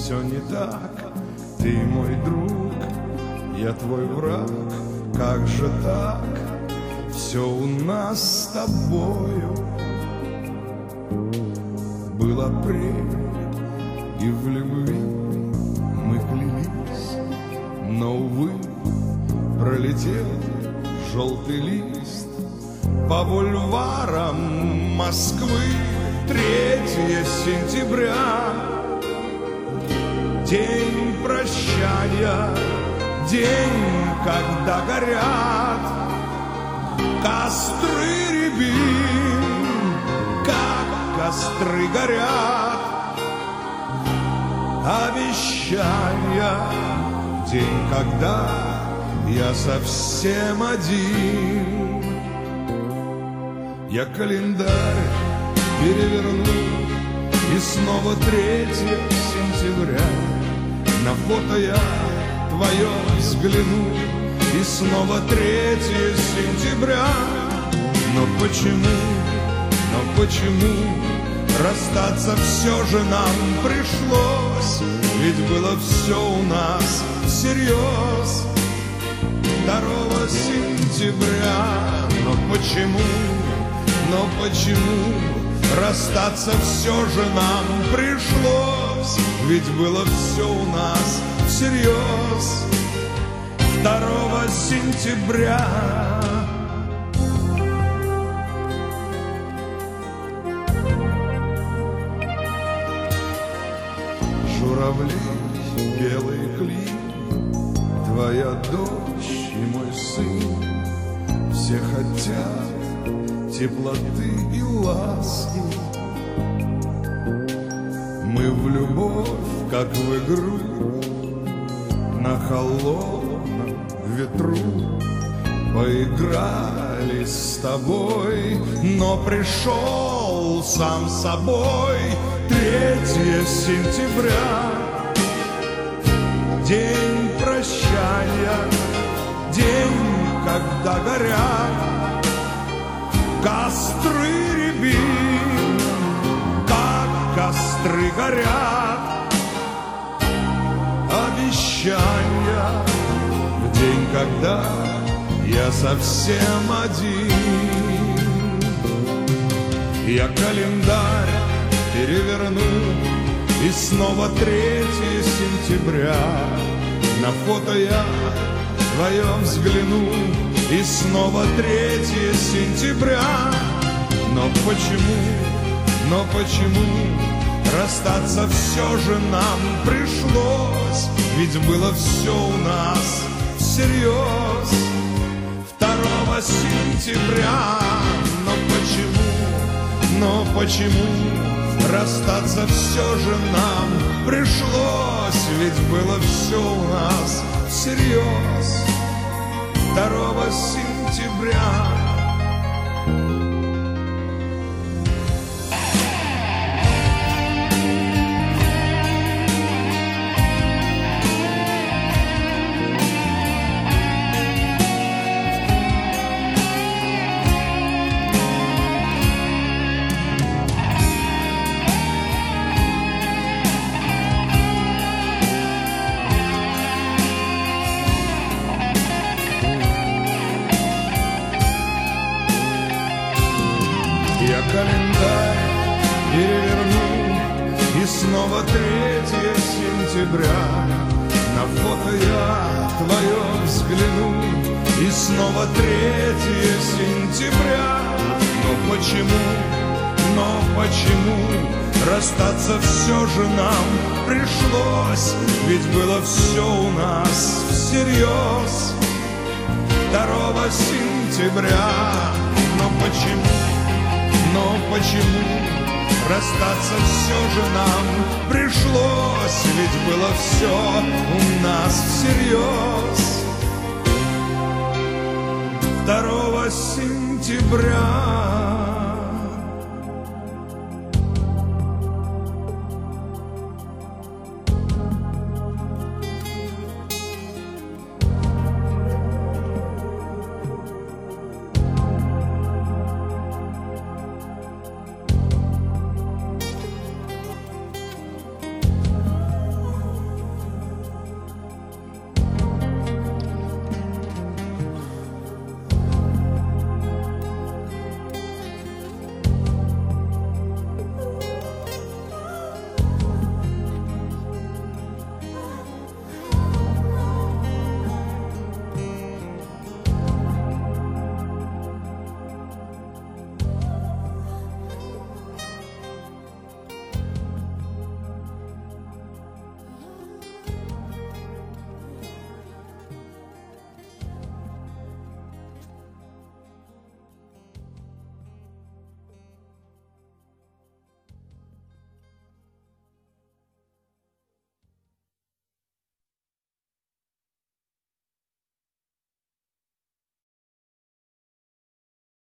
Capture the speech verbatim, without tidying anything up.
все не так. Ты мой друг, я твой враг. Как же так? Все у нас с тобою был апрель, и в любви мы клялись, но, увы, пролетел желтый лист по бульварам Москвы. Третье сентября, день прощания, день, когда горят костры рябин, как костры горят обещания. День, когда я совсем один. Я календарь переверну, и снова третье сентября. На фото я твое взгляну, и снова третье сентября. Но почему, но почему расстаться все же нам пришлось? Ведь было все у нас всерьез. Второго сентября. Но почему, но почему расстаться все же нам пришлось? Ведь было все у нас всерьез. Второго сентября. Журавли, белый клин, твоя дочь и мой сын. Все хотят теплоты и ласки. Мы в любовь, как в игру, на холодном ветру поиграли с тобой, но пришел сам собой третье сентября. День прощания, день, когда горят костры рябин, как костры горят обещания. В день, когда я совсем один. Я календарь переверну, и снова третье сентября. На фото я твоем взгляну, и снова третье сентября. Но почему, но почему расстаться все же нам пришлось? Ведь было все у нас всерьез. Второго сентября. Но почему, но почему расстаться все же нам пришлось? Ведь было все у нас всерьез. Второго сентября. Я календарь переверну, и снова третье сентября. На фото я твое взгляну, и снова третье сентября. Но почему, но почему расстаться все же нам пришлось? Ведь было все у нас всерьез. Второго сентября. Но почему, но почему расстаться все же нам пришлось? Ведь было все у нас всерьез. Второго сентября.